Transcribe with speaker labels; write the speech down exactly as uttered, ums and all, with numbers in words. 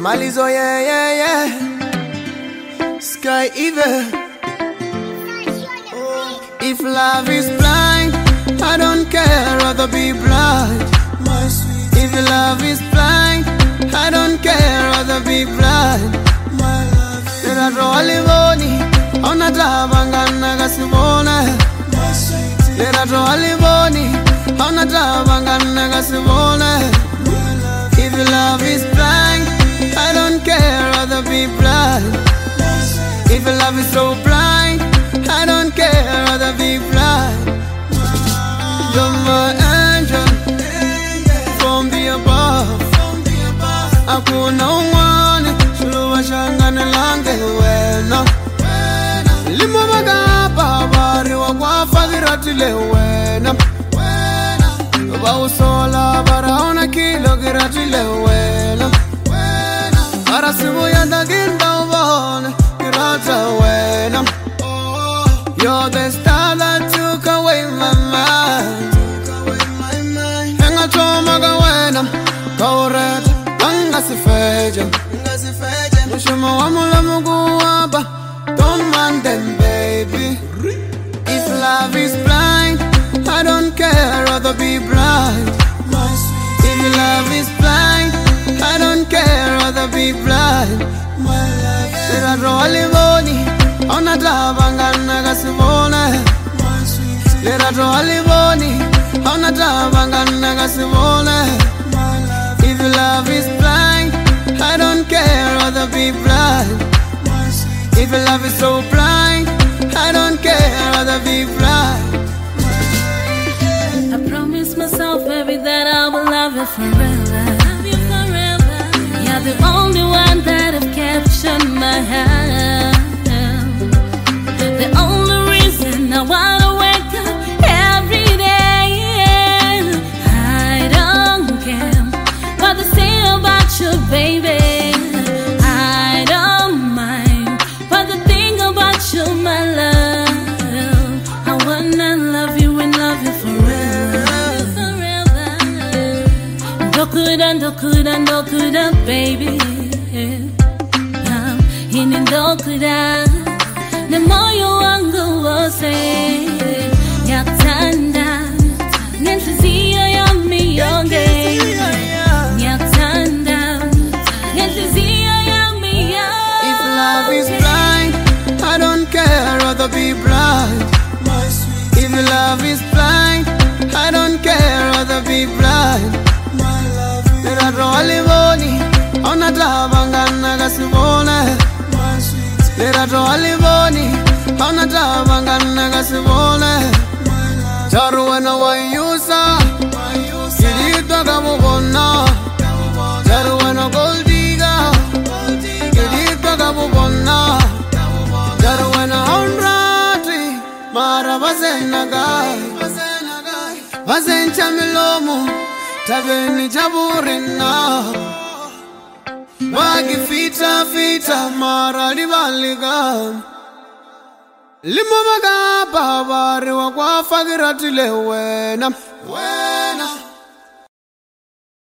Speaker 1: Malizo, yeah, yeah, yeah. Sky Evil. If love is blind, I don't care, rather be blind. My sweet. If love is blind, I don't care, rather be blind. My love. There are Rolivoni, on a Tabangana Gasibona. My sweet. There are Rolivoni, on a Tabangana Gasibona. If love is blind, I don't care, rather be blind. If love is so blind, I don't care, rather be blind. You're my angel, from the above. Hakuna umwane, shuluwa shangane lange wena. Limo magapa, bari wakwa fagirati wena. Bausola, baraona kilo girati wena. Arasibu yanda ginda ubone, girata wena. You're the star that took away my mind. Henga choma gawena, kaureta, anga sifeja. Nushuma wamula muguwaba, don't mind them, baby. If love is blind, I don't care, rather be blind. If love is blind, I don't care, rather be blind. There are Rolivoni, on a Tabangana Gasibona. There are Rolivoni, on a Tabangana Gasibona. If love is blind, I don't care, rather be blind. If love is so blind, I don't care, rather be blind.
Speaker 2: I promise myself, baby, that I will love you forever. Love you forever. You're the only one that have captured my heart. The only reason I wanna wake up every day. I don't care what they say about you, baby. I don't mind what they think about you, my love. I wanna love you and love you forever. Dokuda, dokuda, dokuda, baby. Hini dokuda, na moyo wangu wose. Nyatanda, nentizia ya miyonge. Nyatanda, nentizia ya miyonge.
Speaker 1: If love is blind, I don't care, rather be blind. If love is blind, I don't care, rather be blind. There are Rolivoni, on a Tabangana Gasibona. There are Rolivoni, on a Tabangana Gasibona. Charuana Wayusa, Kirita Gabubona. Charuana Goldiga, Kirita Gabubona. Charuana Honrati, Mara Vazenagai, Vazencha Milomo. Tabeni jaburina, wagi fita fita mara libaliga. Limo magaba bari wakwa fagirati le wena, wena.